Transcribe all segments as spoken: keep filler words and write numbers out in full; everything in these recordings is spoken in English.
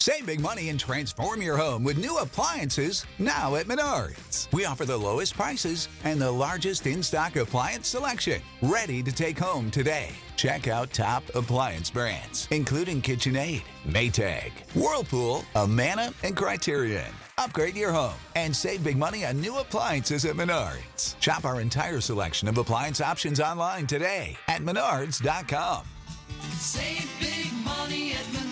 Save big money and transform your home with new appliances now at Menards. We offer the lowest prices and the largest in-stock appliance selection, ready to take home today. Check out top appliance brands, including KitchenAid, Maytag, Whirlpool, Amana, and Criterion. Upgrade your home and save big money on new appliances at Menards. Shop our entire selection of appliance options online today at menards dot com. Save big money at Menards.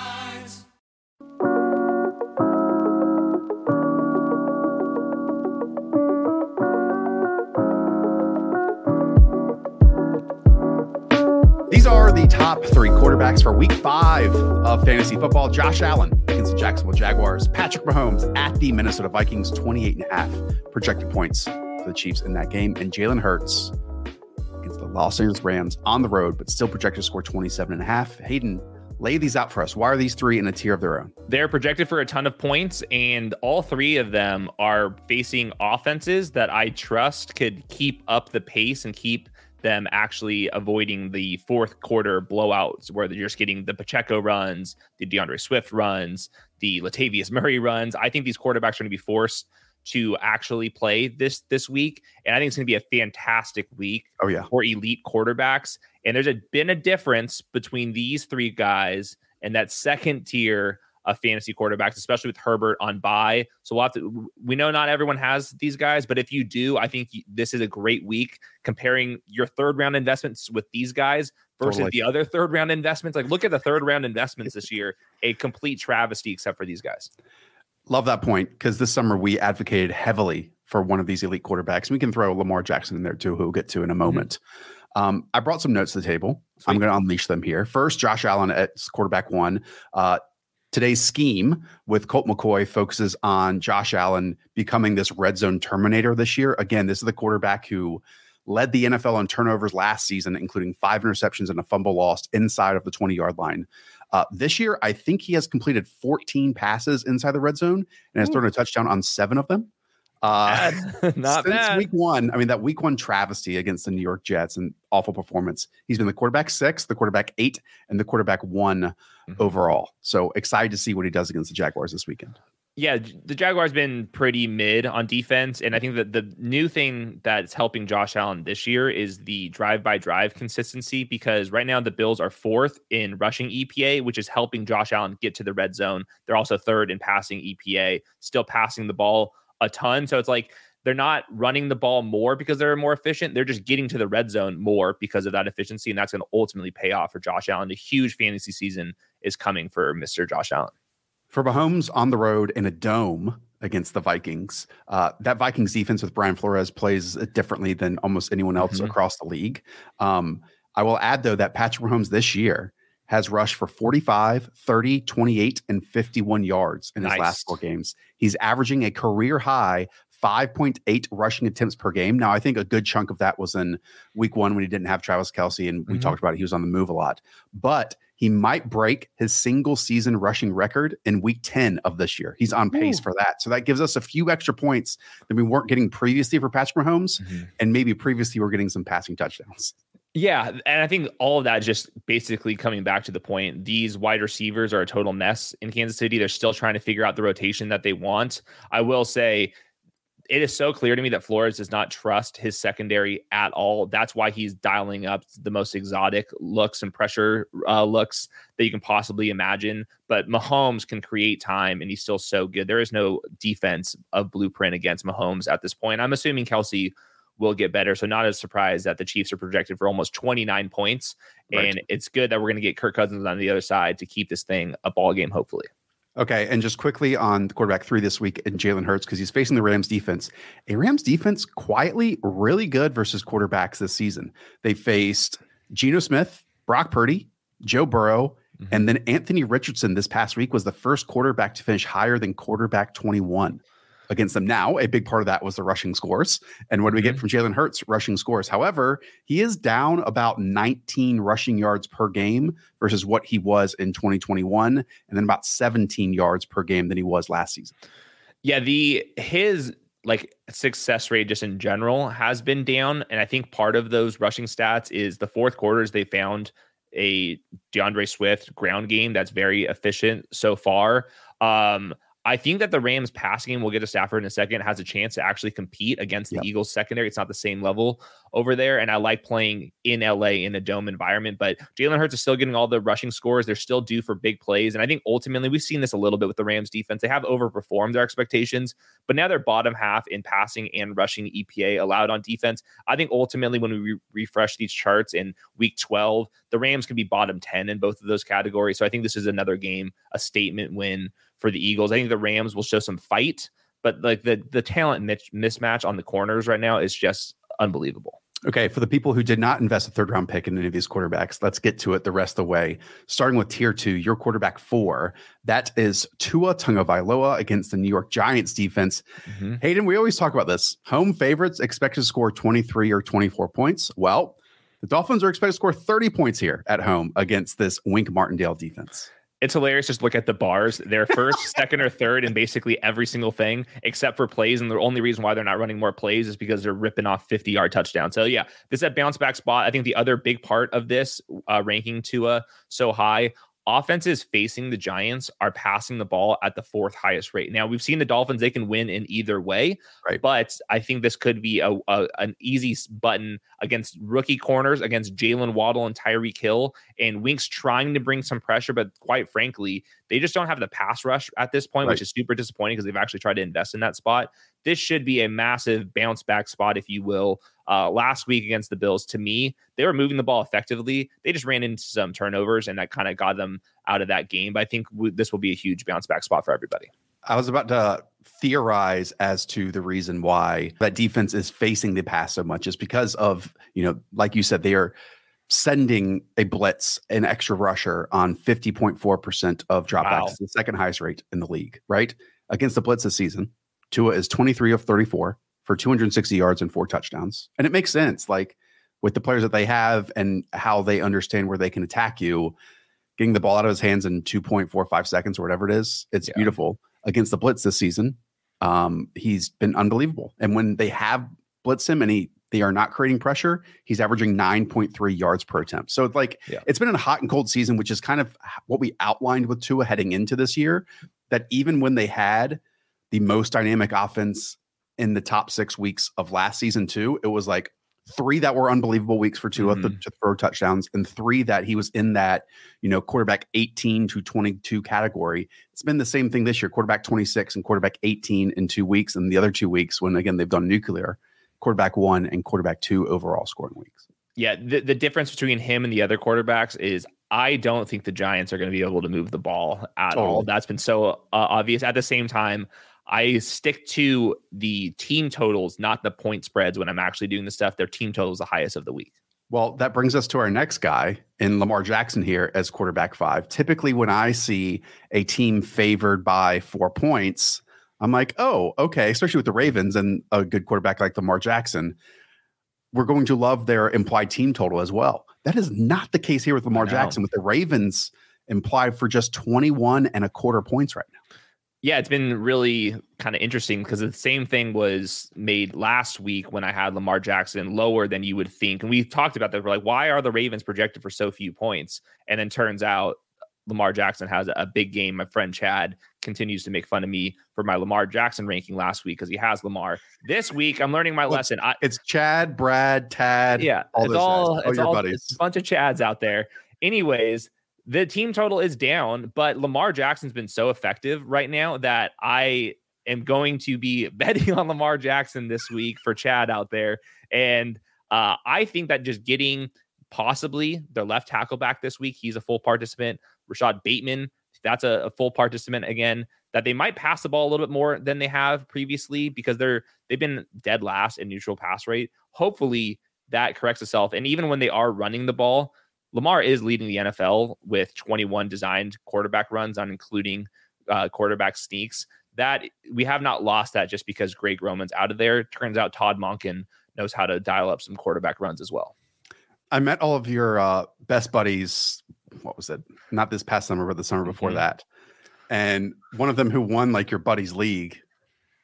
These are the top three quarterbacks for week five of fantasy football. Josh Allen against the Jacksonville Jaguars. Patrick Mahomes at the Minnesota Vikings, twenty-eight and a half projected points for the Chiefs in that game. And Jalen Hurts against the Los Angeles Rams on the road, but still projected to score twenty-seven and a half. Hayden, lay these out for us. Why are these three in a tier of their own? They're projected for a ton of points, and all three of them are facing offenses that I trust could keep up the pace and keep them actually avoiding the fourth quarter blowouts where they're just getting the Pacheco runs, the DeAndre Swift runs, the Latavius Murray runs. I think these quarterbacks are going to be forced to actually play this this week, and I think it's going to be a fantastic week oh, yeah. for elite quarterbacks. And there's a, been a difference between these three guys and that second tier of fantasy quarterbacks, especially with Herbert on bye. So we'll have to, we know not everyone has these guys, but if you do, I think this is a great week comparing your third round investments with these guys versus Totally. the other third round investments. Like, look at the third round investments this year, a complete travesty except for these guys. Love that point, because this summer we advocated heavily for one of these elite quarterbacks. We can throw Lamar Jackson in there too, who we'll get to in a moment. Mm-hmm. Um, I brought some notes to the table. Sweet. I'm going to unleash them here. First, Josh Allen at quarterback one. Uh, Today's scheme with Colt McCoy focuses on Josh Allen becoming this red zone terminator this year. Again, this is the quarterback who led the N F L in turnovers last season, including five interceptions and a fumble lost inside of the twenty-yard line. Uh, this year, I think he has completed fourteen passes inside the red zone and has Ooh. thrown a touchdown on seven of them. Uh, Not since bad. week one, I mean, that week one travesty against the New York Jets and awful performance. He's been the quarterback six, the quarterback eight, and the quarterback one mm-hmm. overall. So excited to see what he does against the Jaguars this weekend. Yeah, the Jaguars been pretty mid on defense, and I think that the new thing that's helping Josh Allen this year is the drive-by-drive consistency, because right now the Bills are fourth in rushing E P A, which is helping Josh Allen get to the red zone. They're also third in passing E P A, still passing the ball a ton. So it's like they're not running the ball more because they're more efficient. They're just getting to the red zone more because of that efficiency, and that's going to ultimately pay off for Josh Allen. A huge fantasy season is coming for Mister Josh Allen. For Mahomes on the road in a dome against the Vikings, uh, that Vikings defense with Brian Flores plays differently than almost anyone else mm-hmm. across the league. Um, I will add, though, that Patrick Mahomes this year has rushed for forty-five, thirty, twenty-eight, and fifty-one yards in his nice. last four games. He's averaging a career high five point eight rushing attempts per game. Now, I think a good chunk of that was in week one when he didn't have Travis Kelce, and we mm-hmm. talked about it. He was on the move a lot. But he might break his single season rushing record in week ten of this year. He's on pace Ooh. for that. So that gives us a few extra points that we weren't getting previously for Patrick Mahomes, mm-hmm. and maybe previously we're getting some passing touchdowns. Yeah, and I think all of that just basically coming back to the point, these wide receivers are a total mess in Kansas City. They're still trying to figure out the rotation that they want. I will say it is so clear to me that Flores does not trust his secondary at all. That's why he's dialing up the most exotic looks and pressure uh, looks that you can possibly imagine. But Mahomes can create time, and he's still so good. There is no defense of blueprint against Mahomes at this point. I'm assuming Kelce will get better. So not as surprised that the Chiefs are projected for almost twenty-nine points. Right. And it's good that we're going to get Kirk Cousins on the other side to keep this thing a ball game, hopefully. Okay, and just quickly on the quarterback three this week in Jalen Hurts, because he's facing the Rams defense. A Rams defense quietly really good versus quarterbacks this season. They faced Geno Smith, Brock Purdy, Joe Burrow, mm-hmm. and then Anthony Richardson this past week was the first quarterback to finish higher than quarterback twenty-one against them. Now, a big part of that was the rushing scores. And what do we get from Jalen Hurts? Rushing scores. However, he is down about nineteen rushing yards per game versus what he was in twenty twenty-one, and then about seventeen yards per game than he was last season. Yeah, the his like success rate just in general has been down. And I think part of those rushing stats is the fourth quarters they found a DeAndre Swift ground game that's very efficient so far. Um, I think that the Rams passing game, we'll get to Stafford in a second, has a chance to actually compete against Yep. the Eagles secondary. It's not the same level over there. And I like playing in L A in a dome environment, but Jalen Hurts is still getting all the rushing scores. They're still due for big plays. And I think ultimately we've seen this a little bit with the Rams defense. They have overperformed their expectations, but now they're bottom half in passing and rushing E P A allowed on defense. I think ultimately when we re- refresh these charts in week twelve, the Rams can be bottom ten in both of those categories. So I think this is another game, a statement win for the Eagles. I think the Rams will show some fight, but like the the talent mitch- mismatch on the corners right now is just unbelievable. Okay, for the people who did not invest a third round pick in any of these quarterbacks, let's get to it the rest of the way. Starting with tier two, your quarterback four, that is Tua Tagovailoa against the New York Giants defense. Mm-hmm. Hayden, we always talk about this. Home favorites expected to score twenty-three or twenty-four points. Well, the Dolphins are expected to score thirty points here at home against this Wink Martindale defense. It's hilarious. Just look at the bars. They're first, second, or third in basically every single thing except for plays. And the only reason why they're not running more plays is because they're ripping off fifty-yard touchdowns. So, yeah, this is a bounce back spot. I think the other big part of this uh, ranking Tua so high, offenses facing the Giants are passing the ball at the fourth highest rate. Now, we've seen the Dolphins, they can win in either way, right? But I think this could be a, a an easy button against rookie corners, against Jalen Waddle and Tyreek Hill, and Wink's trying to bring some pressure, but quite frankly, they just don't have the pass rush at this point, right, which is super disappointing because they've actually tried to invest in that spot. This should be a massive bounce back spot, if you will. Uh, last week against the Bills, to me, they were moving the ball effectively. They just ran into some turnovers, and that kind of got them out of that game. But I think w- this will be a huge bounce back spot for everybody. I was about to theorize as to the reason why that defense is facing the pass so much is because of, you know, like you said, they are sending a blitz, an extra rusher on fifty point four percent of dropbacks, wow, the second highest rate in the league, right? Against the blitz this season, Tua is twenty-three of thirty-four for two hundred sixty yards and four touchdowns. And it makes sense, like with the players that they have and how they understand where they can attack you, getting the ball out of his hands in two point four five seconds or whatever it is, it's yeah. beautiful. Against the blitz this season, um, he's been unbelievable. And when they have blitzed him and he they are not creating pressure, he's averaging nine point three yards per attempt. So it's like, yeah. it's been a hot and cold season, which is kind of what we outlined with Tua heading into this year, that even when they had the most dynamic offense in the top six weeks of last season too, it was like three that were unbelievable weeks for Tua mm-hmm. to, to throw touchdowns, and three that he was in that, you know, quarterback eighteen to twenty-two category. It's been the same thing this year, quarterback twenty-six and quarterback eighteen in two weeks. And the other two weeks when, again, they've done nuclear, quarterback one and quarterback two overall scoring weeks. Yeah. The, the difference between him and the other quarterbacks is I don't think the Giants are going to be able to move the ball at totally. all. That's been so uh, obvious. At the same time, I stick to the team totals, not the point spreads when I'm actually doing the stuff. Their team total is the highest of the week. Well, that brings us to our next guy in Lamar Jackson here as quarterback five. Typically, when I see a team favored by four points, I'm like, oh, okay, especially with the Ravens and a good quarterback like Lamar Jackson, we're going to love their implied team total as well. That is not the case here with Lamar Jackson, with the Ravens implied for just twenty-one and a quarter points right now. Yeah, it's been really kind of interesting because the same thing was made last week when I had Lamar Jackson lower than you would think. And we talked about that. We're like, why are the Ravens projected for so few points? And then turns out Lamar Jackson has a big game. My friend Chad continues to make fun of me for my Lamar Jackson ranking last week because he has Lamar. This week, I'm learning my well, lesson. I, it's Chad, Brad, Tad. Yeah, all it's those all, guys. all it's your all buddies. It's a bunch of Chads out there. Anyways, the team total is down, but Lamar Jackson's been so effective right now that I am going to be betting on Lamar Jackson this week for Chad out there. And uh, I think that just getting possibly their left tackle back this week, he's a full participant. Rashad Bateman, that's a, a full participant again, that they might pass the ball a little bit more than they have previously because they're, they've been dead last in neutral pass rate. Hopefully that corrects itself. And even when they are running the ball, Lamar is leading the N F L with twenty-one designed quarterback runs on including uh, quarterback sneaks. That we have not lost that just because Greg Roman's out of there. Turns out Todd Monken knows how to dial up some quarterback runs as well. I met all of your uh, best buddies. What was it? Not this past summer, but the summer before mm-hmm. that. And one of them who won like your buddy's league,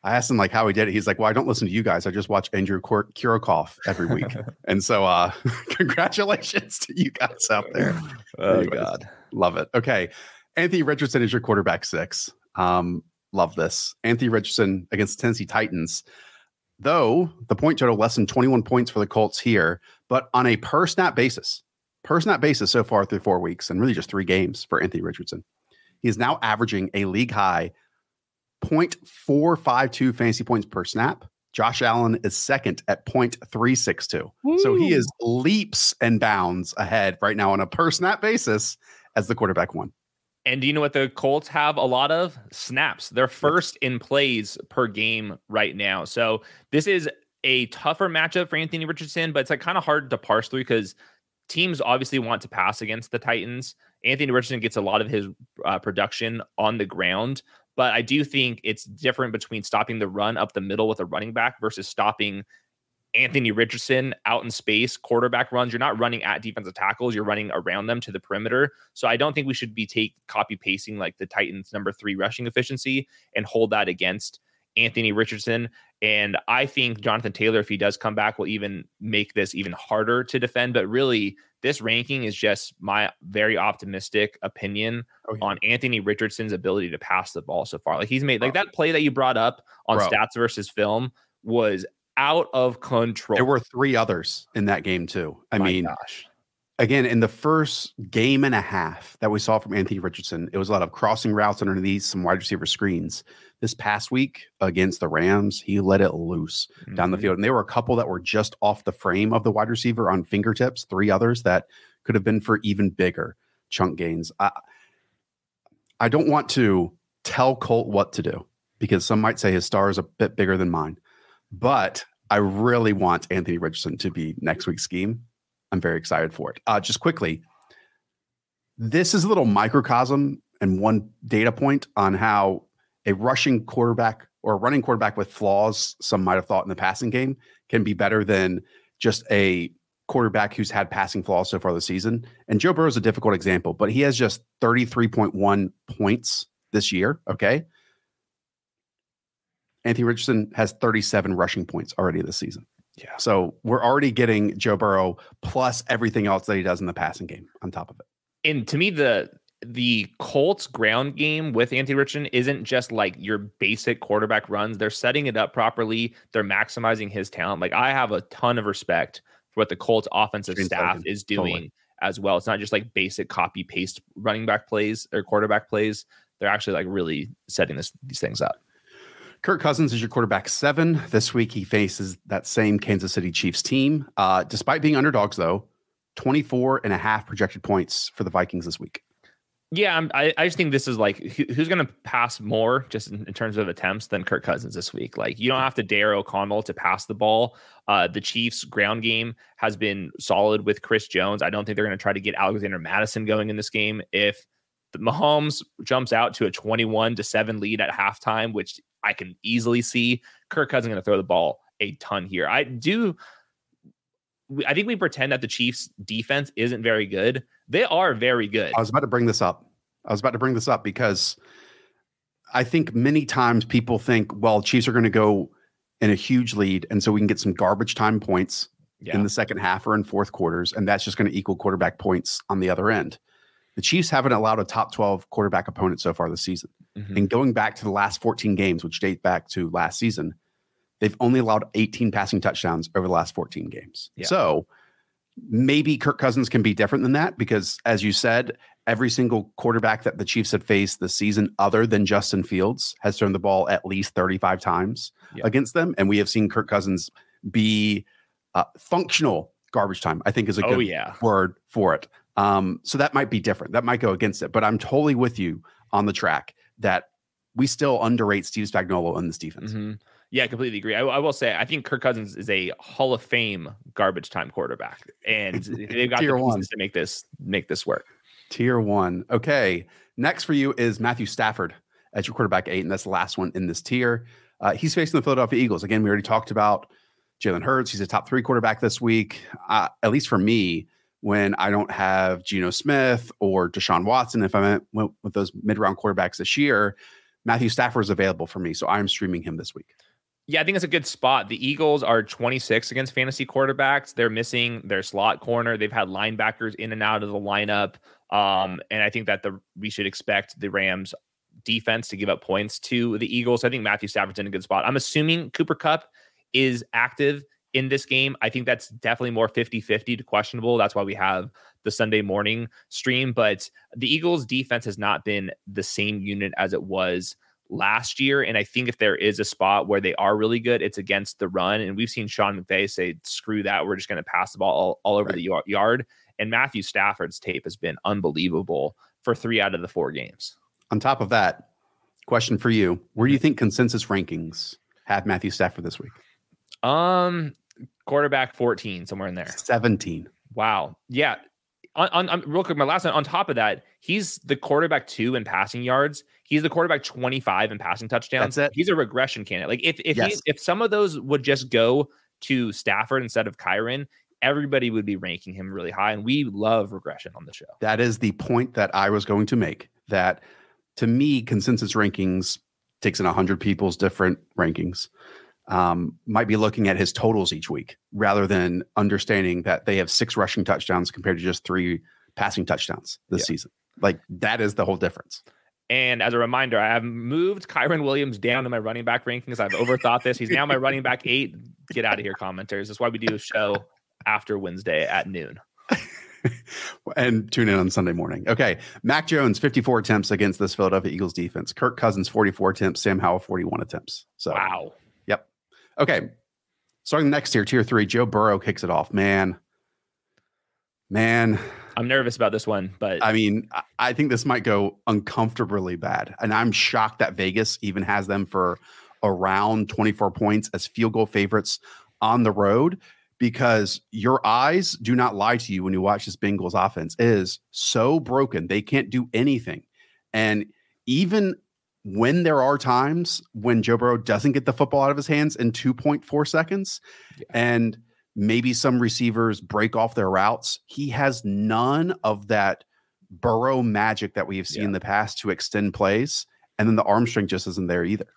I asked him like how he did it. He's like, well, I don't listen to you guys. I just watch Andrew Kur- Kurikoff every week. And so uh, congratulations to you guys out there. Oh, Anyways, God. Love it. Okay. Anthony Richardson is your quarterback six. Um, love this. Anthony Richardson against Tennessee Titans. Though the point total less than twenty-one points for the Colts here, but on a per snap basis, per snap basis so far through four weeks and really just three games for Anthony Richardson. He is now averaging a league high zero point four five two fantasy points per snap. Josh Allen is second at zero point three six two. Woo. So he is leaps and bounds ahead right now on a per snap basis as the quarterback one. And do you know what the Colts have a lot of? Snaps. They're first in plays per game right now. So this is a tougher matchup for Anthony Richardson, but it's like kind of hard to parse through because teams obviously want to pass against the Titans. Anthony Richardson gets a lot of his uh, production on the ground, but I do think it's different between stopping the run up the middle with a running back versus stopping Anthony Richardson out in space, quarterback runs. You're not running at defensive tackles. You're running around them to the perimeter. So I don't think we should be take copy pasting like the Titans number three rushing efficiency and hold that against Anthony Richardson. And I think Jonathan Taylor, if he does come back, will even make this even harder to defend. But really, this ranking is just my very optimistic opinion oh, yeah. on Anthony Richardson's ability to pass the ball so far. Like he's made like that play that you brought up on Bro. Stats versus Film was out of control. There were three others in that game too. I My mean, gosh. Again, in the first game and a half that we saw from Anthony Richardson, it was a lot of crossing routes underneath some wide receiver screens. This past week against the Rams, he let it loose mm-hmm. down the field. And there were a couple that were just off the frame of the wide receiver on fingertips, three others that could have been for even bigger chunk gains. I, I don't want to tell Colt what to do because some might say his star is a bit bigger than mine. But I really want Anthony Richardson to be next week's scheme. I'm very excited for it. Uh, just quickly, this is a little microcosm and one data point on how a rushing quarterback or a running quarterback with flaws, some might have thought in the passing game, can be better than just a quarterback who's had passing flaws so far this season. And Joe Burrow is a difficult example, but he has just thirty-three point one points this year. Okay. Anthony Richardson has thirty-seven rushing points already this season. Yeah. So we're already getting Joe Burrow plus everything else that he does in the passing game on top of it. And to me, the the Colts ground game with Anthony Richardson isn't just like your basic quarterback runs. They're setting it up properly. They're maximizing his talent. Like I have a ton of respect for what the Colts offensive Green staff second. is doing totally. as well. It's not just like basic copy paste running back plays or quarterback plays. They're actually like really setting this these things up. Kirk Cousins is your quarterback seven. This week, he faces that same Kansas City Chiefs team. Uh, despite being underdogs, though, twenty-four and a half projected points for the Vikings this week. Yeah, I'm, I, I just think this is like, who, who's going to pass more just in, in terms of attempts than Kirk Cousins this week? Like, you don't have to dare O'Connell to pass the ball. Uh, the Chiefs ground game has been solid with Chris Jones. I don't think they're going to try to get Alexander Mattison going in this game. If the Mahomes jumps out to a twenty-one to seven lead at halftime, which I can easily see, Kirk Cousins going to throw the ball a ton here. I do. I think we pretend that the Chiefs defense isn't very good. They are very good. I was about to bring this up. I was about to bring this up because I think many times people think, well, Chiefs are going to go in a huge lead. And so we can get some garbage time points yeah. in the second half or in fourth quarters. And that's just going to equal quarterback points on the other end. The Chiefs haven't allowed a top twelve quarterback opponent so far this season. Mm-hmm. And going back to the last fourteen games, which date back to last season, they've only allowed eighteen passing touchdowns over the last fourteen games. Yeah. So maybe Kirk Cousins can be different than that because, as you said, every single quarterback that the Chiefs have faced this season, other than Justin Fields, has thrown the ball at least thirty-five times yeah. against them. And we have seen Kirk Cousins be uh, functional garbage time, I think is a good oh, yeah. word for it. Um, so that might be different. That might go against it. But I'm totally with you on the track that we still underrate Steve Spagnuolo in this defense. Mm-hmm. Yeah, I completely agree. I, I will say, I think Kirk Cousins is a Hall of Fame garbage time quarterback, and they've got the pieces one. to make this make this work. Tier one. Okay. Next for you is Matthew Stafford as your quarterback eight, and that's the last one in this tier. Uh, he's facing the Philadelphia Eagles. Again, we already talked about Jalen Hurts. He's a top three quarterback this week. Uh, at least for me, when I don't have Geno Smith or Deshaun Watson, if I went with those mid-round quarterbacks this year, Matthew Stafford is available for me, so I'm streaming him this week. Yeah, I think it's a good spot. The Eagles are twenty-six against fantasy quarterbacks. They're missing their slot corner. They've had linebackers in and out of the lineup. Um, and I think that the we should expect the Rams defense to give up points to the Eagles. I think Matthew Stafford's in a good spot. I'm assuming Cooper Kupp is active in this game. I think that's definitely more fifty-fifty to questionable. That's why we have the Sunday morning stream. But the Eagles defense has not been the same unit as it was last year. And I think if there is a spot where they are really good, it's against the run. And we've seen Sean McVay say, screw that. We're just going to pass the ball all, all over right. the yard. And Matthew Stafford's tape has been unbelievable for three out of the four games. On top of that, question for you. Where do you think consensus rankings have Matthew Stafford this week? Um, quarterback fourteen, somewhere in there. seventeen. Wow. Yeah. On, on, on real quick, my last one. On top of that, he's the quarterback two in passing yards. He's the quarterback twenty-five in passing touchdowns. That's it. He's a regression candidate. Like if if yes. he, if some of those would just go to Stafford instead of Kyren, everybody would be ranking him really high. And we love regression on the show. That is the point that I was going to make. That to me, consensus rankings takes in a hundred people's different rankings. Um, might be looking at his totals each week rather than understanding that they have six rushing touchdowns compared to just three passing touchdowns this yeah. season. Like that is the whole difference. And as a reminder, I have moved Kyren Williams down to my running back rankings. I've overthought this. He's now my running back eight. Get out of here, commenters. That's why we do a show after Wednesday at noon. And tune in on Sunday morning. Okay. Mac Jones, fifty-four attempts against this Philadelphia Eagles defense. Kirk Cousins, forty-four attempts. Sam Howell, forty-one attempts. So wow. Yep. Okay. Starting next tier, tier three, Joe Burrow kicks it off. Man, man. I'm nervous about this one, but I mean, I think this might go uncomfortably bad. And I'm shocked that Vegas even has them for around twenty-four points as field goal favorites on the road, because your eyes do not lie to you when you watch this Bengals offense. It is so broken. They can't do anything. And even when there are times when Joe Burrow doesn't get the football out of his hands in two point four seconds yeah. and maybe some receivers break off their routes, he has none of that Burrow magic that we have seen yeah. in the past to extend plays. And then the arm strength just isn't there either.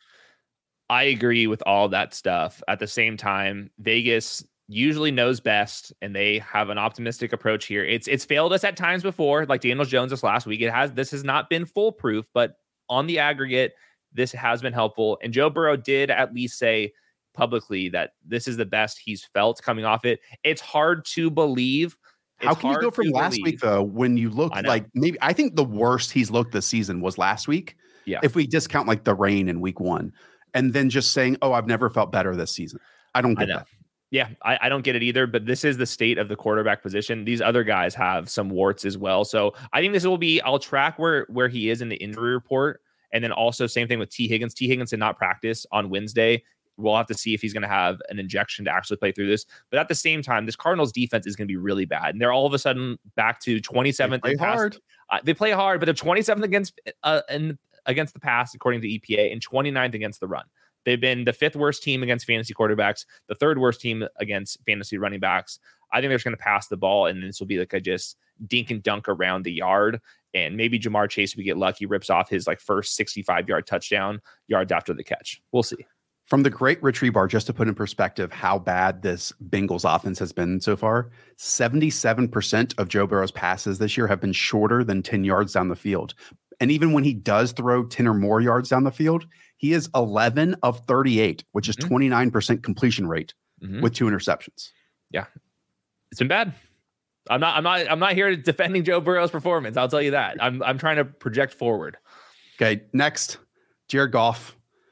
I agree with all that stuff. At the same time, Vegas usually knows best, and they have an optimistic approach here. It's it's failed us at times before, like Daniel Jones this last week. It has this has not been foolproof, but on the aggregate, this has been helpful. And Joe Burrow did at least say publicly that this is the best he's felt coming off it. It's hard to believe. It's How can you go from last believe. week, though, when you look like maybe I think the worst he's looked this season was last week. Yeah. If we discount like the rain in week one, and then just saying, oh, I've never felt better this season. I don't get I that. Yeah, I, I don't get it either, but this is the state of the quarterback position. These other guys have some warts as well. So I think this will be, I'll track where, where he is in the injury report. And then also same thing with T. Higgins. T. Higgins did not practice on Wednesday. We'll have to see if he's going to have an injection to actually play through this. But at the same time, this Cardinals defense is going to be really bad. And they're all of a sudden back to twenty-seventh. They play pass. hard. Uh, they play hard, but they're twenty-seventh against, uh, in, against the pass, according to E P A, and twenty-ninth against the run. They've been the fifth worst team against fantasy quarterbacks, the third worst team against fantasy running backs. I think they're just going to pass the ball, and this will be like a just dink and dunk around the yard. And maybe Jamar Chase, if we get lucky, rips off his like first sixty-five yard touchdown yards after the catch. We'll see. From the great Rich Rebar, just to put in perspective how bad this Bengals offense has been so far, seventy-seven percent of Joe Burrow's passes this year have been shorter than ten yards down the field. And even when he does throw ten or more yards down the field, he is eleven of thirty-eight, which is mm-hmm. twenty-nine percent completion rate mm-hmm. with two interceptions. Yeah. It's been bad. I'm not, I'm not, I'm not here defending Joe Burrow's performance. I'll tell you that. I'm, I'm trying to project forward. Okay. Next, Jared Goff.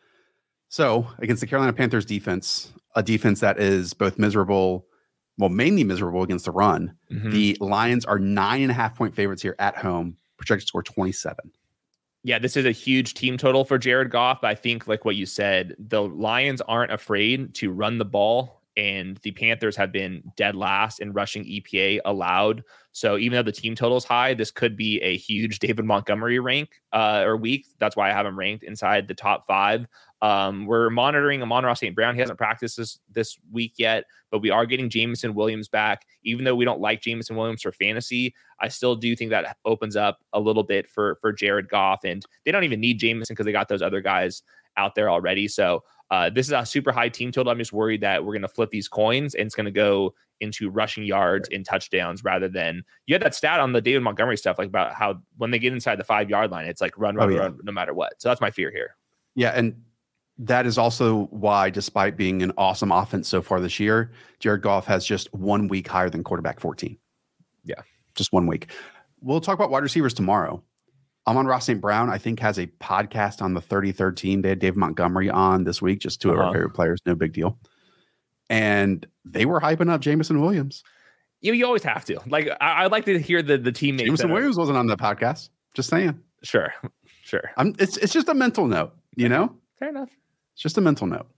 So against the Carolina Panthers defense, a defense that is both miserable, well, mainly miserable against the run. Mm-hmm. The Lions are nine and a half point favorites here at home, projected score twenty-seven. Yeah, this is a huge team total for Jared Goff. But I think, like what you said, the Lions aren't afraid to run the ball and the Panthers have been dead last in rushing E P A allowed. So even though the team total is high, this could be a huge David Montgomery rank uh, or week. That's why I have him ranked inside the top five. Um, we're monitoring Amon-Ra Saint Brown. He hasn't practiced this, this week yet, but we are getting Jameson Williams back. Even though we don't like Jameson Williams for fantasy, I still do think that opens up a little bit for, for Jared Goff. And they don't even need Jameson because they got those other guys out there already. So uh, this is a super high team total. I'm just worried that we're going to flip these coins and it's going to go into rushing yards and touchdowns rather than you had that stat on the David Montgomery stuff, like about how when they get inside the five yard line, it's like run, run, oh, yeah. run, no matter what. So that's my fear here. Yeah. And that is also why, despite being an awesome offense so far this year, Jared Goff has just one week higher than quarterback fourteen. Yeah. Just one week. We'll talk about wide receivers tomorrow. Amon-Ra Saint Brown, I think, has a podcast on the thirty-third team. They had David Montgomery on this week, just two uh-huh. of our favorite players. No big deal. And they were hyping up Jameson Williams. You, you always have to. Like, I, I'd like to hear the, the teammates. Jameson Williams wasn't on the podcast. Just saying. Sure. Sure. I'm, it's, it's just a mental note, you know? Fair enough. It's just a mental note.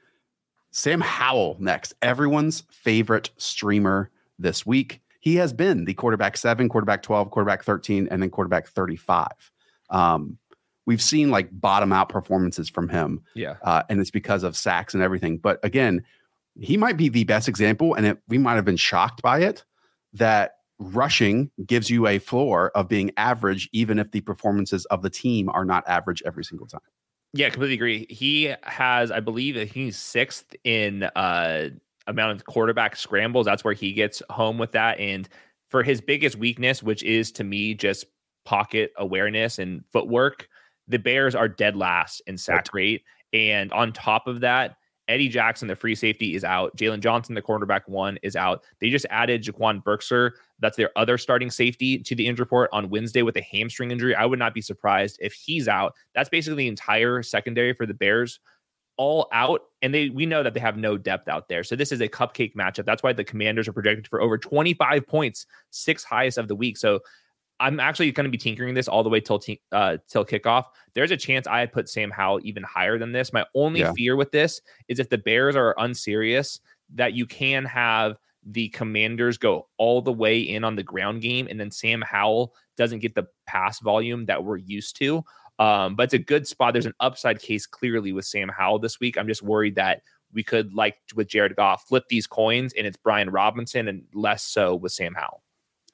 Sam Howell next. Everyone's favorite streamer this week. He has been the quarterback seven, quarterback twelve, quarterback thirteen, and then quarterback thirty-five. Um, we've seen like bottom out performances from him. Yeah. Uh, and it's because of sacks and everything. But again, he might be the best example, and it, we might have been shocked by it, that rushing gives you a floor of being average, even if the performances of the team are not average every single time. Yeah, completely agree. He has, I believe that he's sixth in uh, amount of quarterback scrambles. That's where he gets home with that. And for his biggest weakness, which is to me just pocket awareness and footwork, the Bears are dead last in sack rate. And on top of that, Eddie Jackson, the free safety, is out. Jalen Johnson, the cornerback one, is out. They just added Jaquan Berkser. That's their other starting safety to the injury report on Wednesday with a hamstring injury. I would not be surprised if he's out. That's basically the entire secondary for the Bears all out. And they we know that they have no depth out there. So this is a cupcake matchup. That's why the Commanders are projected for over twenty-five points, sixth highest of the week. So I'm actually going to be tinkering this all the way till te- uh, till kickoff. There's a chance I put Sam Howell even higher than this. My only yeah. fear with this is if the Bears are unserious, that you can have the Commanders go all the way in on the ground game, and then Sam Howell doesn't get the pass volume that we're used to. Um, but it's a good spot. There's an upside case clearly with Sam Howell this week. I'm just worried that we could, like with Jared Goff, flip these coins, and it's Brian Robinson and less so with Sam Howell.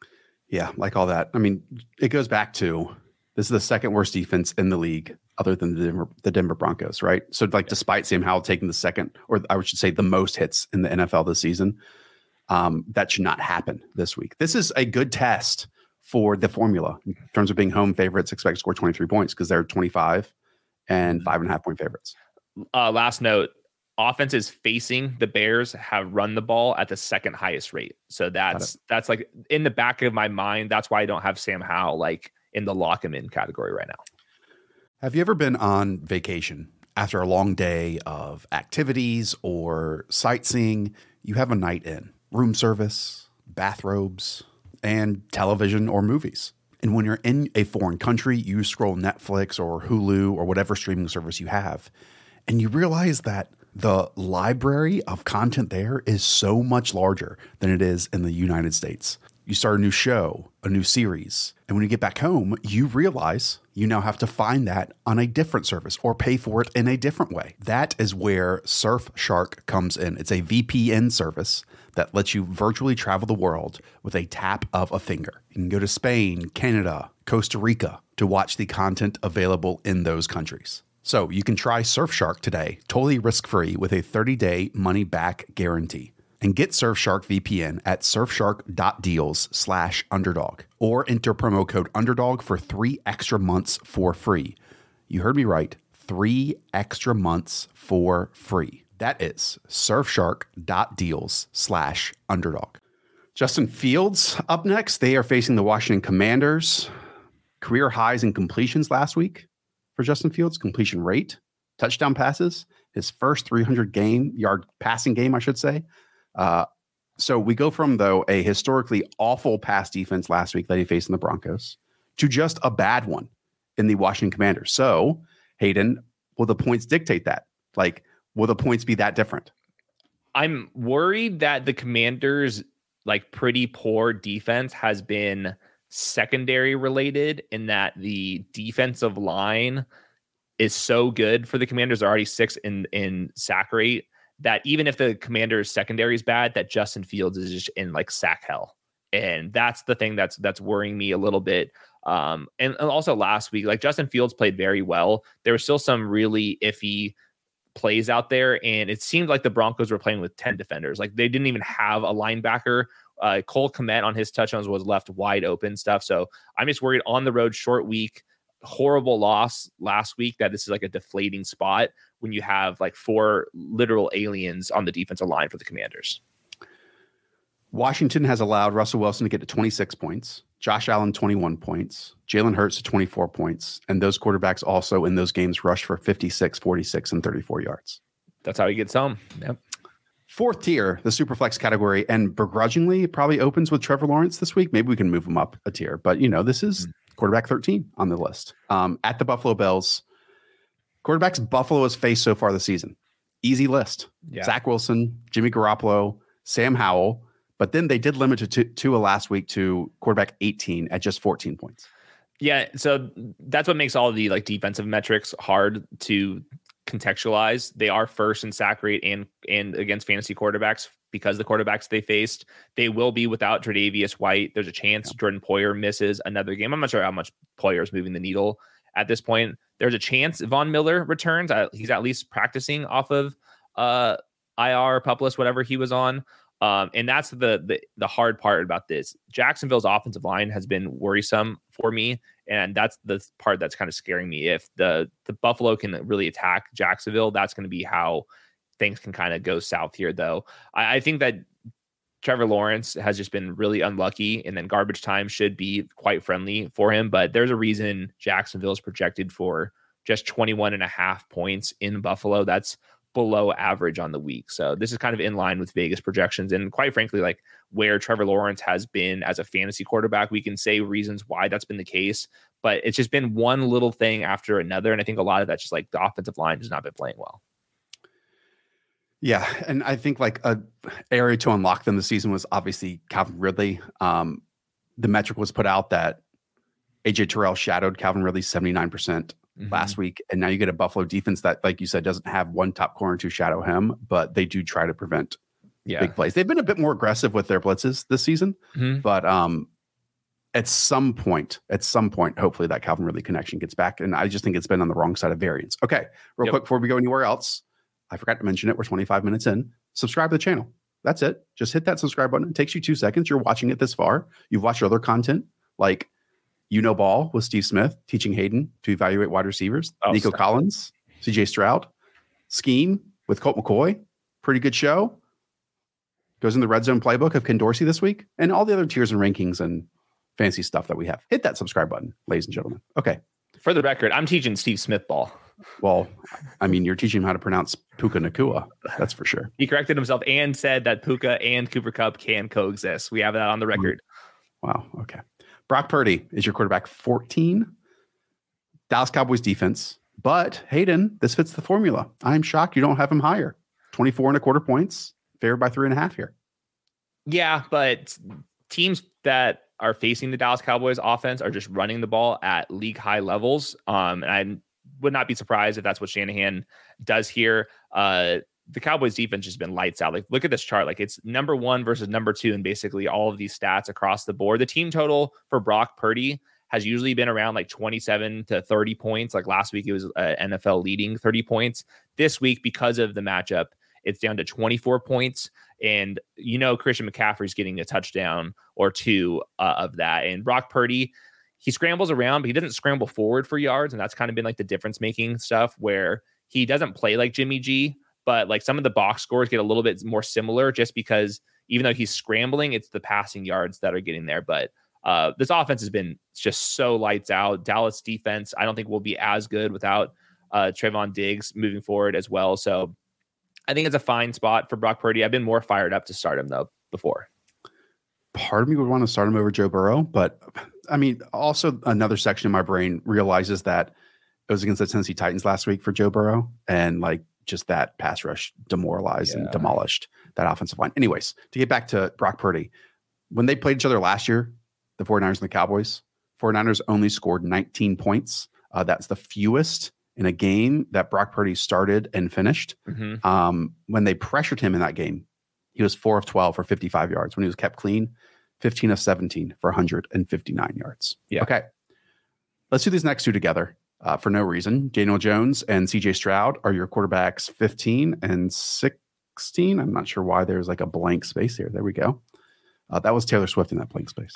Yeah, like all that. I mean, it goes back to this is the second worst defense in the league other than the Denver, the Denver Broncos, right? So like yeah. despite Sam Howell taking the second, or I should say the most hits in the N F L this season, um, that should not happen this week. This is a good test for the formula in terms of being home favorites, expect to score twenty-three points because they're twenty-five and five and a half point favorites. Uh, last note. Offenses facing the Bears have run the ball at the second highest rate. So that's that's like in the back of my mind. That's why I don't have Sam Howell like in the lock him in category right now. Have you ever been on vacation after a long day of activities or sightseeing? You have a night in, room service, bathrobes, and television or movies. And when you're in a foreign country, you scroll Netflix or Hulu or whatever streaming service you have, and you realize that the library of content there is so much larger than it is in the United States. You start a new show, a new series, and when you get back home, you realize you now have to find that on a different service or pay for it in a different way. That is where Surfshark comes in. It's a V P N service that lets you virtually travel the world with a tap of a finger. You can go to Spain, Canada, Costa Rica to watch the content available in those countries. So you can try Surfshark today, totally risk-free with a thirty-day money-back guarantee. And get Surfshark V P N at surfshark.deals slash underdog or enter promo code underdog for three extra months for free. You heard me right, three extra months for free. That is surfshark.deals slash underdog. Justin Fields up next. They are facing the Washington Commanders. Career highs in completions last week for Justin Fields, completion rate, touchdown passes, his first three hundred game yard passing game, I should say. Uh, so we go from, though, a historically awful pass defense last week that he faced in the Broncos to just a bad one in the Washington Commanders. So, Hayden, will the points dictate that? Like, will the points be that different? I'm worried that the Commanders' like pretty poor defense has been secondary related, in that the defensive line is so good for the Commanders. They're already sixth in in sack rate, that even if the Commanders' secondary is bad, that Justin Fields is just in like sack hell. And that's the thing that's that's worrying me a little bit. Um, and, and also last week, like Justin Fields played very well. There were still some really iffy plays out there, and it seemed like the Broncos were playing with ten defenders. Like they didn't even have a linebacker. Uh, Cole Kmet on his touchdowns was left wide open stuff. So I'm just worried on the road, short week, horrible loss last week, that this is like a deflating spot when you have like four literal aliens on the defensive line for the Commanders. Washington has allowed Russell Wilson to get to twenty-six points, Josh Allen twenty-one points, Jalen Hurts to twenty-four points, and those quarterbacks also in those games rushed for fifty-six, forty-six, and thirty-four yards. That's how he gets home. Yep. Fourth tier, the Superflex category, and begrudgingly it probably opens with Trevor Lawrence this week. Maybe we can move him up a tier, but you know, this is mm-hmm. quarterback thirteen on the list. Um, at the Buffalo Bills, quarterbacks Buffalo has faced so far this season. Easy list. Yeah. Zach Wilson, Jimmy Garoppolo, Sam Howell. But then they did limit it to Tua last week to quarterback eighteen at just fourteen points. Yeah, so that's what makes all of the like defensive metrics hard to contextualize. They are first in sack rate and and against fantasy quarterbacks because the quarterbacks they faced. They will be without Tre'Davious White. There's a chance yeah. Jordan Poyer misses another game. I'm not sure how much Poyer is moving the needle at this point. There's a chance Von Miller returns. I, he's at least practicing off of uh, I R, Publis, whatever he was on. Um, and that's the, the the hard part about this. Jacksonville's offensive line has been worrisome for me, and that's the part that's kind of scaring me. If the the Buffalo can really attack Jacksonville, that's going to be how things can kind of go south here. Though I, I think that Trevor Lawrence has just been really unlucky, and then garbage time should be quite friendly for him. But there's a reason Jacksonville is projected for just twenty-one and a half points in Buffalo. That's below average on the week. So this is kind of in line with Vegas projections. And quite frankly, like where Trevor Lawrence has been as a fantasy quarterback, we can say reasons why that's been the case, but it's just been one little thing after another. And I think a lot of that's just like the offensive line has not been playing well. Yeah. And I think like a area to unlock them this season was obviously Calvin Ridley. Um, the metric was put out that A J Terrell shadowed Calvin Ridley seventy-nine percent Mm-hmm. last week. And now you get a Buffalo defense that, like you said, doesn't have one top corner to shadow him, but they do try to prevent yeah. big plays. They've been a bit more aggressive with their blitzes this season, mm-hmm. but um, at some point, at some point, hopefully that Calvin Ridley connection gets back. And I just think it's been on the wrong side of variance. Okay. Real yep. quick, before we go anywhere else, I forgot to mention it. We're twenty-five minutes in. Subscribe to the channel. That's it. Just hit that subscribe button. It takes you two seconds. You're watching it this far. You've watched other content like You Know Ball with Steve Smith, teaching Hayden to evaluate wide receivers. Oh, Nico stop. Collins, C J Stroud. Scheme with Colt McCoy. Pretty good show. Goes in the red zone playbook of Ken Dorsey this week. And all the other tiers and rankings and fancy stuff that we have. Hit that subscribe button, ladies and gentlemen. Okay. For the record, I'm teaching Steve Smith ball. Well, I mean, you're teaching him how to pronounce Puka Nacua. That's for sure. He corrected himself and said that Puka and Cooper Kupp can coexist. We have that on the record. Wow. Okay. Brock Purdy is your quarterback fourteen. Dallas Cowboys defense. But Hayden, this fits the formula. I'm shocked you don't have him higher. twenty-four and a quarter points, favored by three and a half here. Yeah, but teams that are facing the Dallas Cowboys offense are just running the ball at league high levels. Um, and I would not be surprised if that's what Shanahan does here. Uh, the Cowboys defense has been lights out. Like, look at this chart. Like, it's number one versus number two in basically all of these stats across the board. The team total for Brock Purdy has usually been around like twenty-seven to thirty points. Like last week, it was uh, N F L leading thirty points. This week, because of the matchup, it's down to twenty-four points. And, you know, Christian McCaffrey's getting a touchdown or two uh, of that. And Brock Purdy, he scrambles around, but he doesn't scramble forward for yards. And that's kind of been like the difference making stuff where he doesn't play like Jimmy G. But like some of the box scores get a little bit more similar just because even though he's scrambling, it's the passing yards that are getting there. But uh, this offense has been just so lights out. Dallas defense, I don't think will be as good without uh, Trayvon Diggs moving forward as well. So I think it's a fine spot for Brock Purdy. I've been more fired up to start him though before. Part of me would want to start him over Joe Burrow, but I mean, also another section of my brain realizes that it was against the Tennessee Titans last week for Joe Burrow, and like just that pass rush demoralized Yeah. and demolished that offensive line. Anyways, to get back to Brock Purdy, when they played each other last year, the 49ers and the Cowboys, 49ers only scored nineteen points. Uh, that's the fewest in a game that Brock Purdy started and finished. Mm-hmm. Um, when they pressured him in that game, he was four of twelve for fifty-five yards. When he was kept clean, fifteen of seventeen for one hundred fifty-nine yards. Yeah. Okay. Let's do these next two together uh, for no reason. Daniel Jones and C J Stroud are your quarterbacks fifteen and sixteen. I'm not sure why there's like a blank space here. There we go. Uh, that was Taylor Swift in that blank space.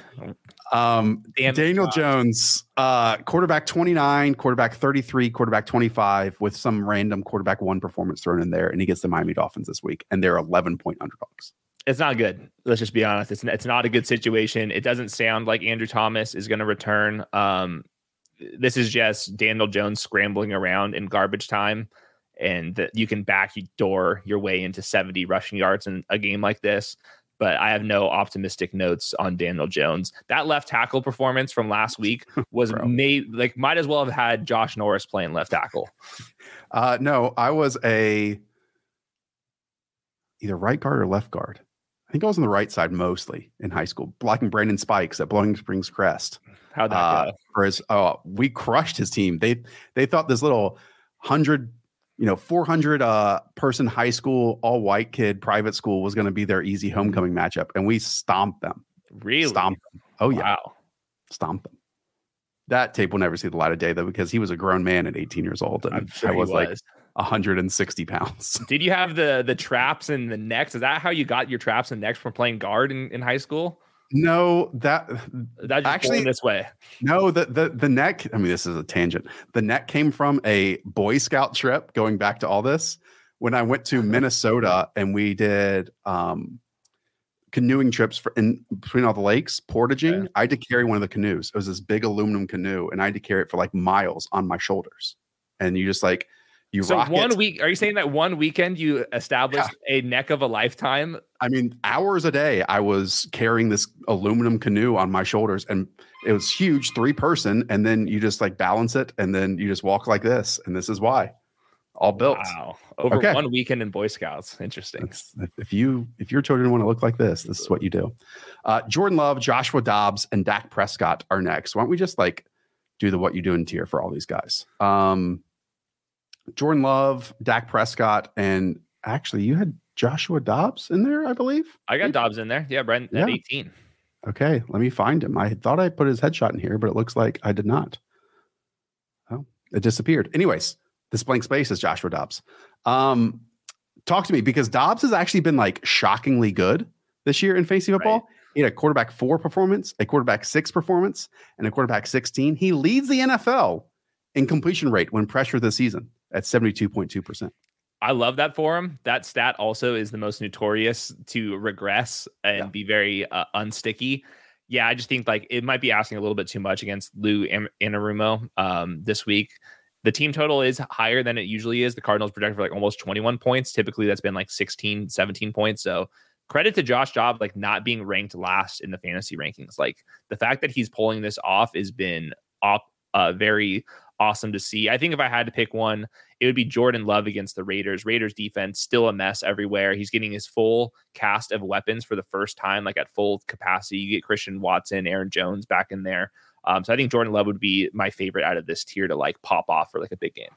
Um, Damn it, Daniel God. Jones, uh, quarterback twenty-nine, quarterback thirty-three, quarterback twenty-five, with some random quarterback one performance thrown in there, and he gets the Miami Dolphins this week, and they're eleven point underdogs. It's not good. Let's just be honest. It's it's not a good situation. It doesn't sound like Andrew Thomas is going to return. Um, this is just Daniel Jones scrambling around in garbage time, and that you can backdoor your way into seventy rushing yards in a game like this. But I have no optimistic notes on Daniel Jones. That left tackle performance from last week was made like might as well have had Josh Norris playing left tackle. Uh, no, I was a either right guard or left guard. I think I was on the right side mostly in high school, blocking Brandon Spikes at Blowing Springs Crest. How'd that Uh, go? for his, oh, we crushed his team. They they thought this little hundred, you know, four hundred uh, person high school, all white kid private school was going to be their easy homecoming matchup, and we stomped them. Really? Stomped them. Oh yeah, Wow. stomped them. That tape will never see the light of day though, because he was a grown man at eighteen years old, and I'm sure I he was, was. like one hundred sixty pounds. Did you have the the traps and the necks? Is that how you got your traps and necks from playing guard in, in high school? No, that That just Actually- actually this way. no, the the the neck. I mean, this is a tangent. The neck came from a Boy Scout trip. Going back to all this, when I went to Minnesota and we did um, canoeing trips for in between all the lakes, portaging. Yeah. I had to carry one of the canoes. It was this big aluminum canoe, and I had to carry it for like miles on my shoulders. And you just like you So rock one it. week, are you saying that one weekend you established a neck of a lifetime? I mean, hours a day, I was carrying this aluminum canoe on my shoulders, and it was huge, three person. And then you just like balance it, and then you just walk like this. And this is why, all built. Wow. Over Okay. one weekend in Boy Scouts. Interesting. That's- if- if you if your children want to look like this, this is what you do. Uh, Jordan Love, Joshua Dobbs, and Dak Prescott are next. Why don't we just like do the what you doing tier for all these guys? Um, Jordan Love, Dak Prescott, and actually you had Joshua Dobbs in there, I believe. I got Dobbs in there. Yeah, Brent Yeah. at eighteen. Okay, let me find him. I thought I put his headshot in here, but it looks like I did not. Oh, it disappeared. Anyways, this blank space is Joshua Dobbs. Um, talk to me, because Dobbs has actually been like shockingly good this year in fantasy football. Right. He had a quarterback four performance, a quarterback six performance, and a quarterback sixteen. He leads the N F L in completion rate when pressured this season at seventy-two point two percent. I love that for him. That stat also is the most notorious to regress and Yeah. be very uh, unsticky. Yeah, I just think like it might be asking a little bit too much against Lou Am- Anarumo um, this week. The team total is higher than it usually is. The Cardinals projected for like almost twenty-one points. Typically that's been like sixteen, seventeen points. So credit to Josh Dobbs, like not being ranked last in the fantasy rankings. Like the fact that he's pulling this off has been op- uh, very awesome to see. I think if I had to pick one, it would be Jordan Love against the Raiders. Raiders defense still a mess everywhere. He's getting his full cast of weapons for the first time, like at full capacity. You get Christian Watson, Aaron Jones back in there. Um, so I think Jordan Love would be my favorite out of this tier to like pop off for like a big game.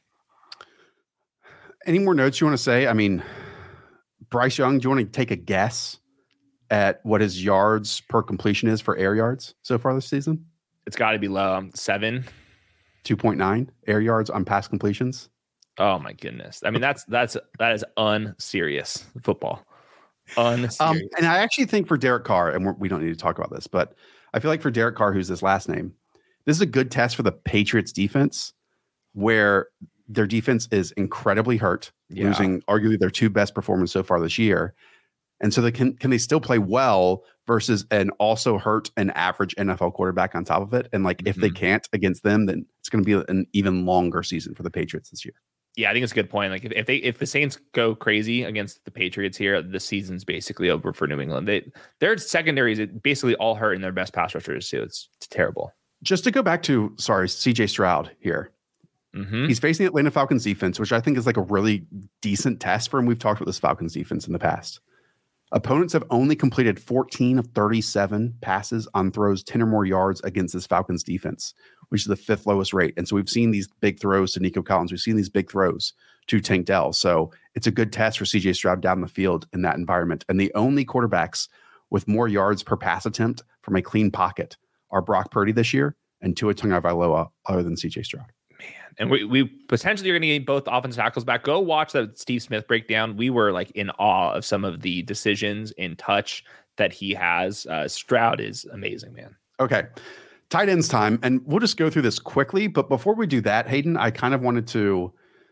Any more notes you want to say? I mean, Bryce Young, do you want to take a guess at what his yards per completion is for air yards so far this season? It's got to be low. Um, seven. two point nine air yards on pass completions. Oh my goodness. I mean, that's that's that is unserious football. Unserious. Um, and I actually think for Derek Carr, and we're, we don't need to talk about this, but I feel like for Derek Carr, who's his last name, this is a good test for the Patriots defense, where their defense is incredibly hurt, Yeah. losing arguably their two best performers so far this year. And so they can can they still play well versus an also hurt and average N F L quarterback on top of it? And like if they Mhm. can't against them, then it's going to be an even longer season for the Patriots this year. Yeah, I think it's a good point. Like if, if they if the Saints go crazy against the Patriots here, the season's basically over for New England. They their secondaries basically all hurt in their best pass rushers too. It's, it's terrible. Just to go back to sorry, C J Stroud here. Mm-hmm. He's facing Atlanta Falcons defense, which I think is like a really decent test for him. We've talked about this Falcons defense in the past. Opponents have only completed fourteen of thirty-seven passes on throws ten or more yards against this Falcons defense, which is the fifth lowest rate. And so we've seen these big throws to Nico Collins. We've seen these big throws to Tank Dell. So it's a good test for C J Stroud down the field in that environment. And the only quarterbacks with more yards per pass attempt from a clean pocket are Brock Purdy this year and Tua Tagovailoa, other than C J Stroud. And we, we potentially are going to get both offensive tackles back. Go watch that Steve Smith breakdown. We were like in awe of some of the decisions in touch that he has. Uh, Stroud is amazing, man. Okay. Tight ends time. And we'll just go through this quickly. But before we do that, Hayden, I kind of wanted to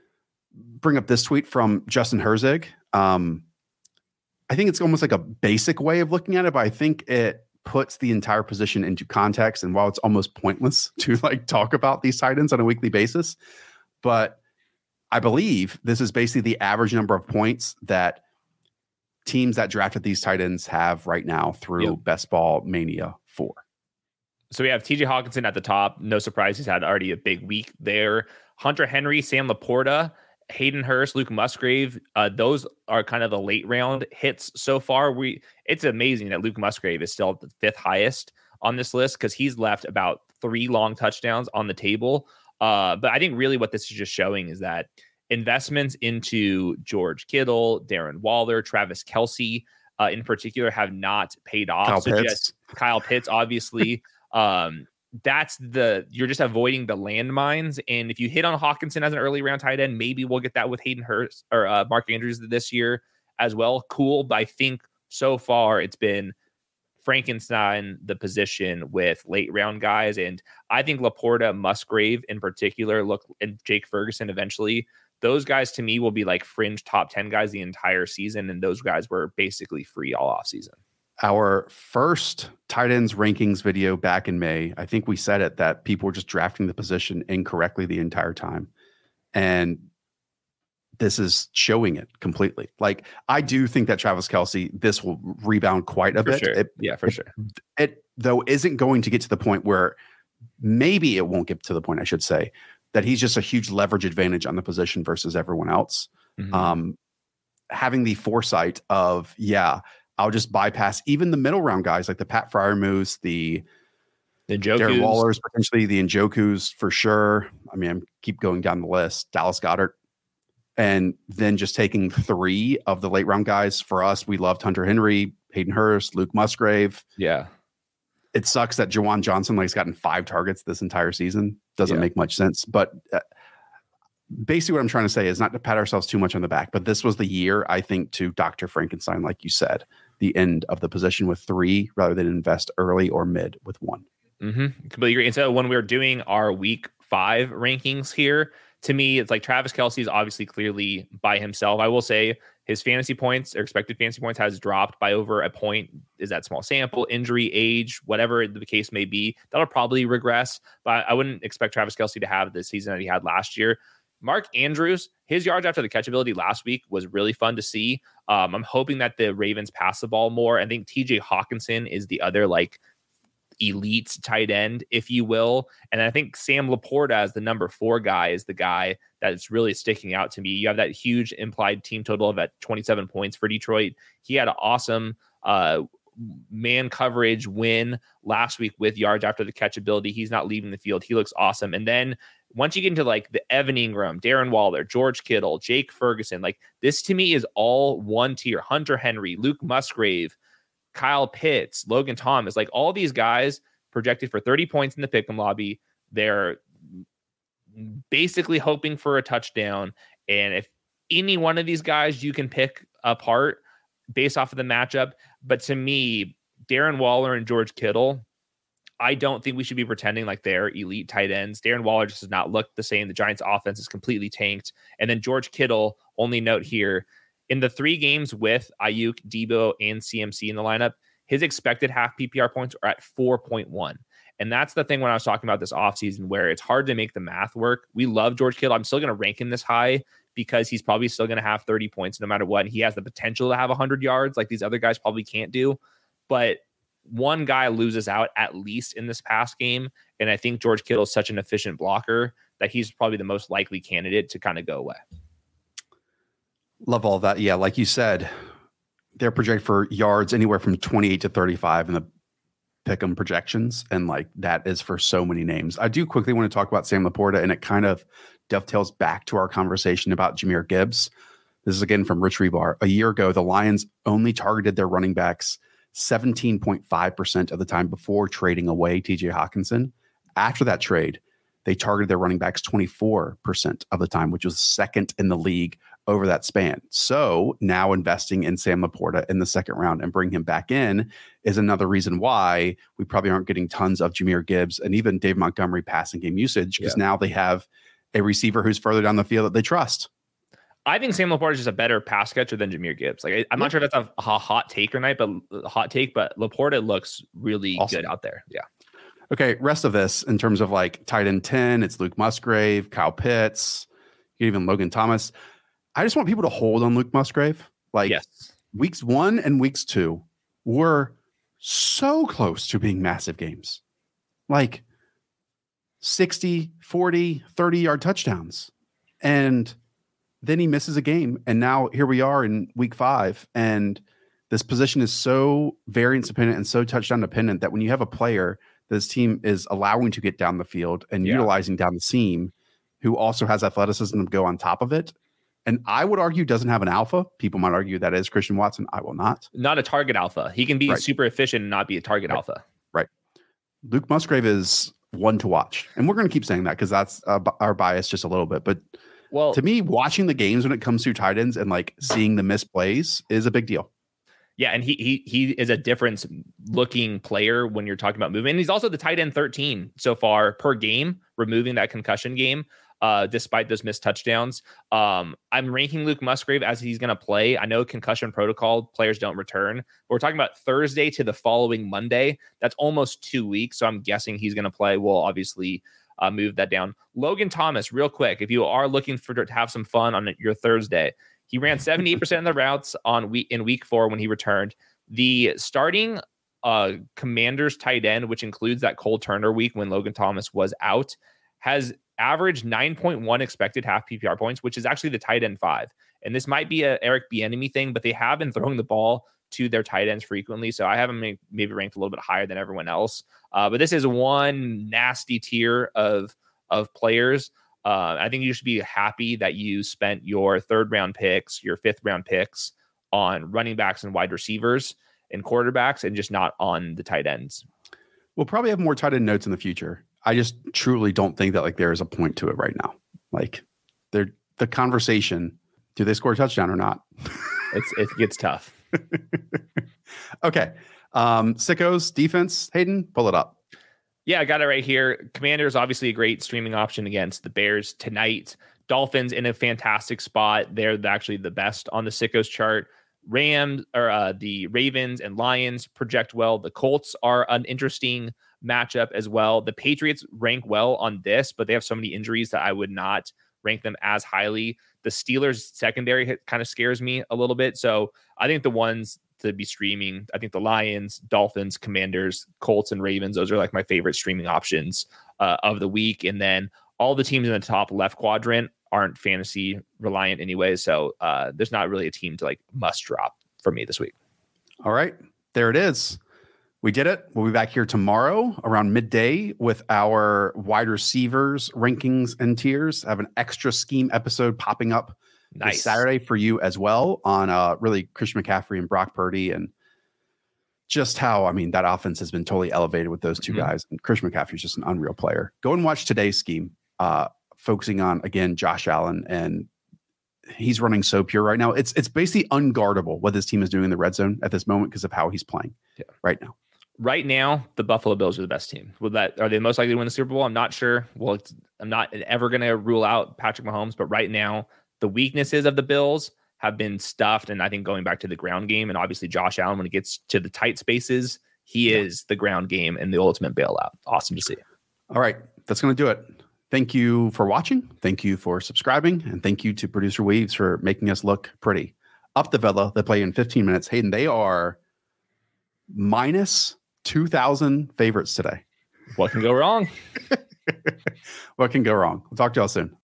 bring up this tweet from Justin Herzig. Um, I think it's almost like a basic way of looking at it, but I think it puts the entire position into context. And while it's almost pointless to like talk about these tight ends on a weekly basis, but I believe this is basically the average number of points that teams that drafted these tight ends have right now through yep. Best Ball Mania four. So we have T J Hawkinson at the top. No surprise, he's had already a big week there. Hunter Henry, Sam Laporta, Hayden Hurst, Luke Musgrave. Uh, those are kind of the late round hits so far. We It's amazing that Luke Musgrave is still the fifth highest on this list because he's left about three long touchdowns on the table. Uh, but I think really what this is just showing is that investments into George Kittle, Darren Waller, Travis Kelce uh, in particular have not paid off. Kyle so Pitts. Just, Kyle Pitts, obviously. um, that's the, you're just avoiding the landmines. And if you hit on Hawkinson as an early round tight end, maybe we'll get that with Hayden Hurst or uh, Mark Andrews this year as well. Cool. But I think so far it's been Frankenstein, the position with late round guys. And I think Laporta, Musgrave in particular, look, and Jake Ferguson eventually, those guys to me will be like fringe top ten guys the entire season. And those guys were basically free all off season. Our first tight ends rankings video back in May, I think we said it that people were just drafting the position incorrectly the entire time. And this is showing it completely. Like, I do think that Travis Kelce, this will rebound quite a for bit. Sure. It, yeah, for it, sure. It, though, isn't going to get to the point where maybe it won't get to the point, I should say, that he's just a huge leverage advantage on the position versus everyone else. Mm-hmm. Um, having the foresight of, yeah, I'll just bypass even the middle round guys like the Pat Fryermuths, the the Njokus. Darren Wallers, potentially the Njokus for sure. I mean, I keep going down the list. Dallas Goedert. And then just taking three of the late round guys. For us, we loved Hunter Henry, Hayden Hurst, Luke Musgrave. Yeah. It sucks that Jawan Johnson like has gotten five targets this entire season. Doesn't yeah. make much sense. But uh, basically what I'm trying to say is not to pat ourselves too much on the back, but this was the year, I think, to Doctor Frankenstein, like you said, the end of the position with three rather than invest early or mid with one. Mm-hmm. Completely agree. And so when we were doing our week five rankings here, to me, it's like Travis Kelce is obviously clearly by himself. I will say his fantasy points or expected fantasy points has dropped by over a point. Is that small sample, injury, age, whatever the case may be? That'll probably regress, but I wouldn't expect Travis Kelce to have the season that he had last year. Mark Andrews, his yards after the catch ability last week was really fun to see. Um, I'm hoping that the Ravens pass the ball more. I think T J Hawkinson is the other like elite tight end, if you will. And I think Sam Laporta as the number four guy is the guy that's really sticking out to me. You have that huge implied team total of at twenty-seven points for Detroit. He had an awesome uh, man coverage win last week with yards after the catch ability. He's not leaving the field. He looks awesome. And then once you get into like the Evan Ingram, Darren Waller, George Kittle, Jake Ferguson, like this to me is all one tier. Hunter Henry, Luke Musgrave, Kyle Pitts, Logan Thomas, like all these guys projected for thirty points in the pick'em lobby. They're basically hoping for a touchdown. And if any one of these guys you can pick apart based off of the matchup, but to me, Darren Waller and George Kittle, I don't think we should be pretending like they're elite tight ends. Darren Waller just does not look the same. The Giants offense is completely tanked. And then George Kittle, only note here, in the three games with Ayuk, Debo, and C M C in the lineup, his expected half P P R points are at four point one. And that's the thing when I was talking about this offseason where it's hard to make the math work. We love George Kittle. I'm still going to rank him this high because he's probably still going to have thirty points no matter what. And he has the potential to have one hundred yards like these other guys probably can't do. But one guy loses out at least in this past game. And I think George Kittle is such an efficient blocker that he's probably the most likely candidate to kind of go away. Love all that. Yeah, like you said, they're projected for yards anywhere from twenty-eight to thirty-five in the pick'em projections, and like that is for so many names. I do quickly want to talk about Sam Laporta, and it kind of dovetails back to our conversation about Jahmyr Gibbs. This is again from Rich Rebar. A year ago, the Lions only targeted their running backs seventeen point five percent of the time before trading away T J Hockenson. After that trade, they targeted their running backs twenty-four percent of the time, which was second in the league over that span. So now investing in Sam Laporta in the second round and bring him back in is another reason why we probably aren't getting tons of Jahmyr Gibbs and even Dave Montgomery passing game usage, because yeah. now they have a receiver who's further down the field that they trust. I think Sam Laporta is just a better pass catcher than Jahmyr Gibbs. Like I, I'm not sure if that's a, a hot take or not, but a hot take, but Laporta looks really awesome. Good out there. Yeah. Okay. Rest of this in terms of like tight end ten, it's Luke Musgrave, Kyle Pitts, even Logan Thomas. I just want people to hold on Luke Musgrave. Like yes. weeks one and weeks two were so close to being massive games. Like sixty, forty, thirty yard touchdowns. And then he misses a game. And now here we are in week five. And this position is so variance dependent and so touchdown dependent that when you have a player this team is allowing to get down the field and yeah. utilizing down the seam, who also has athleticism to go on top of it, and I would argue doesn't have an alpha. People might argue that is Christian Watson. I will not. Not a target alpha. He can be right. super efficient and not be a target right. alpha. Right. Luke Musgrave is one to watch. And we're going to keep saying that because that's uh, our bias just a little bit. But well, to me, watching the games when it comes to tight ends and like seeing the missed plays is a big deal. Yeah, and he he he is a difference looking player when you're talking about movement. And he's also the tight end thirteen so far per game, removing that concussion game. Uh, despite those missed touchdowns, um, I'm ranking Luke Musgrave as he's going to play. I know concussion protocol players don't return. But we're talking about Thursday to the following Monday. That's almost two weeks. So I'm guessing he's going to play. We'll obviously uh, move that down. Logan Thomas, real quick, if you are looking for to have some fun on your Thursday, he ran seventy-eight percent of the routes on week in week four when he returned. The starting uh, Commanders tight end, which includes that Cole Turner week when Logan Thomas was out, has average nine point one expected half P P R points, which is actually the tight end five. And this might be a Eric Bieniemy thing, but they have been throwing the ball to their tight ends frequently. So I have them maybe ranked a little bit higher than everyone else. Uh, but this is one nasty tier of, of players. Uh, I think you should be happy that you spent your third round picks, your fifth round picks on running backs and wide receivers and quarterbacks and just not on the tight ends. We'll probably have more tight end notes in the future. I just truly don't think that like there is a point to it right now. Like they're the conversation, do they score a touchdown or not? It's, it gets tough. Okay. Um, Sickos defense, Hayden, pull it up. Yeah, I got it right here. Commanders, obviously a great streaming option against the Bears tonight. Dolphins in a fantastic spot. They're actually the best on the Sickos chart. Rams or uh, the Ravens and Lions project well. The Colts are an interesting matchup as well. The Patriots rank well on this, but they have so many injuries that I would not rank them as highly. The Steelers secondary kind of scares me a little bit. So I think the ones to be streaming, I think the Lions, Dolphins, Commanders, Colts, and Ravens, those are like my favorite streaming options uh, of the week. And then all the teams in the top left quadrant aren't fantasy reliant anyway. So uh, there's not really a team to like must drop for me this week. All right, there it is. We did it. We'll be back here tomorrow around midday with our wide receivers rankings and tiers. I have an extra scheme episode popping up nice. this Saturday for you as well on uh, really Christian McCaffrey and Brock Purdy and just how, I mean, that offense has been totally elevated with those two mm-hmm. guys. And Christian McCaffrey is just an unreal player. Go and watch today's scheme, uh, focusing on, again, Josh Allen, and he's running so pure right now. It's it's basically unguardable what this team is doing in the red zone at this moment because of how he's playing yeah. right now. Right now, the Buffalo Bills are the best team. Will that are they most likely to win the Super Bowl? I'm not sure. Well, it's, I'm not ever going to rule out Patrick Mahomes, but right now, the weaknesses of the Bills have been stuffed. And I think going back to the ground game, and obviously Josh Allen, when he gets to the tight spaces, he yeah. is the ground game and the ultimate bailout. Awesome to see. All right, that's going to do it. Thank you for watching. Thank you for subscribing. And thank you to Producer Weaves for making us look pretty. Up the Villa, they play in fifteen minutes. Hayden, they are minus two thousand favorites today. What can go wrong? What can go wrong? We'll talk to y'all soon.